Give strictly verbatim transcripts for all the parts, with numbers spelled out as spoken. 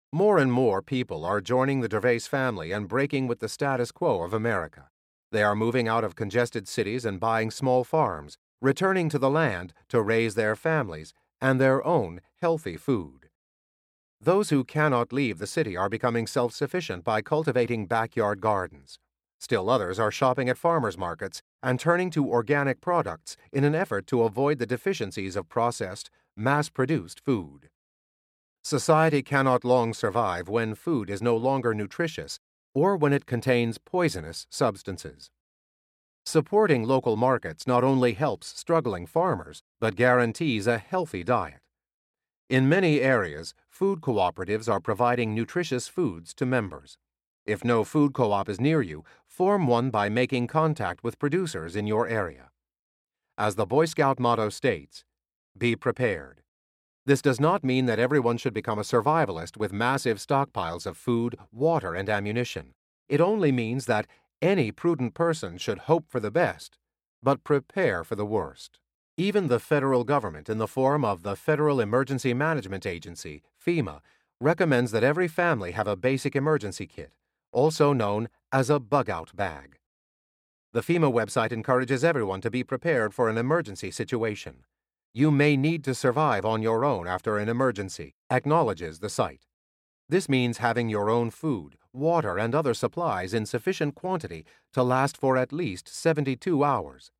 More and more people are joining the Gervais family and breaking with the status quo of America. They are moving out of congested cities and buying small farms, returning to the land to raise their families and their own healthy food. Those who cannot leave the city are becoming self-sufficient by cultivating backyard gardens. Still others are shopping at farmers markets and turning to organic products in an effort to avoid the deficiencies of processed, mass-produced food. Society cannot long survive when food is no longer nutritious or when it contains poisonous substances. Supporting local markets not only helps struggling farmers, but guarantees a healthy diet. In many areas, food cooperatives are providing nutritious foods to members. If no food co-op is near you, form one by making contact with producers in your area. As the Boy Scout motto states, be prepared. This does not mean that everyone should become a survivalist with massive stockpiles of food, water, and ammunition. It only means that any prudent person should hope for the best, but prepare for the worst. Even the federal government, in the form of the Federal Emergency Management Agency, FEMA, recommends that every family have a basic emergency kit, also known as a bug-out bag. The FEMA website encourages everyone to be prepared for an emergency situation. You may need to survive on your own after an emergency, acknowledges the site. This means having your own food, water, and other supplies in sufficient quantity to last for at least seventy-two hours.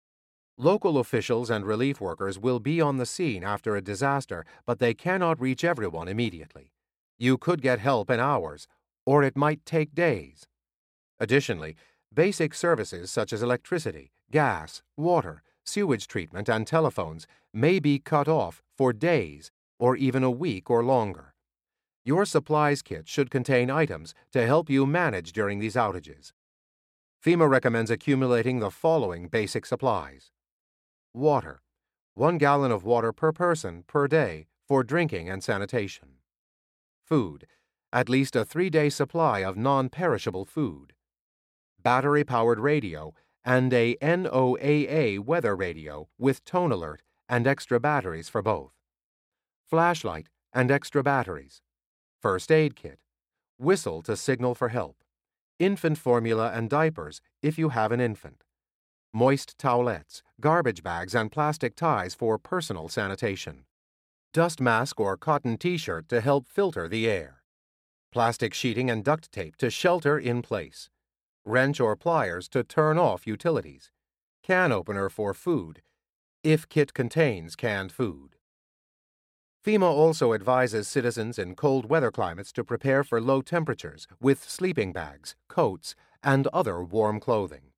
Local officials and relief workers will be on the scene after a disaster, but they cannot reach everyone immediately. You could get help in hours, or it might take days. Additionally, basic services such as electricity, gas, water, sewage treatment, and telephones may be cut off for days or even a week or longer. Your supplies kit should contain items to help you manage during these outages. FEMA recommends accumulating the following basic supplies. Water. One gallon of water per person per day for drinking and sanitation. Food. At least a three-day supply of non-perishable food. Battery-powered radio and a N O A A weather radio with tone alert and extra batteries for both. Flashlight and extra batteries. First aid kit. Whistle to signal for help. Infant formula and diapers if you have an infant. Moist towelettes, garbage bags, and plastic ties for personal sanitation. Dust mask or cotton t-shirt to help filter the air. Plastic sheeting and duct tape to shelter in place. Wrench or pliers to turn off utilities. Can opener for food, if kit contains canned food. FEMA also advises citizens in cold weather climates to prepare for low temperatures with sleeping bags, coats, and other warm clothing.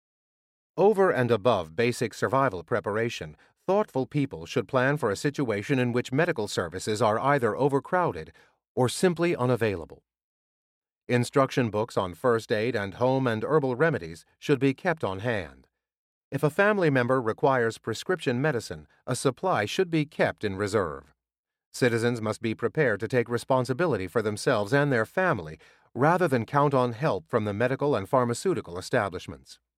Over and above basic survival preparation, thoughtful people should plan for a situation in which medical services are either overcrowded or simply unavailable. Instruction books on first aid and home and herbal remedies should be kept on hand. If a family member requires prescription medicine, a supply should be kept in reserve. Citizens must be prepared to take responsibility for themselves and their family rather than count on help from the medical and pharmaceutical establishments.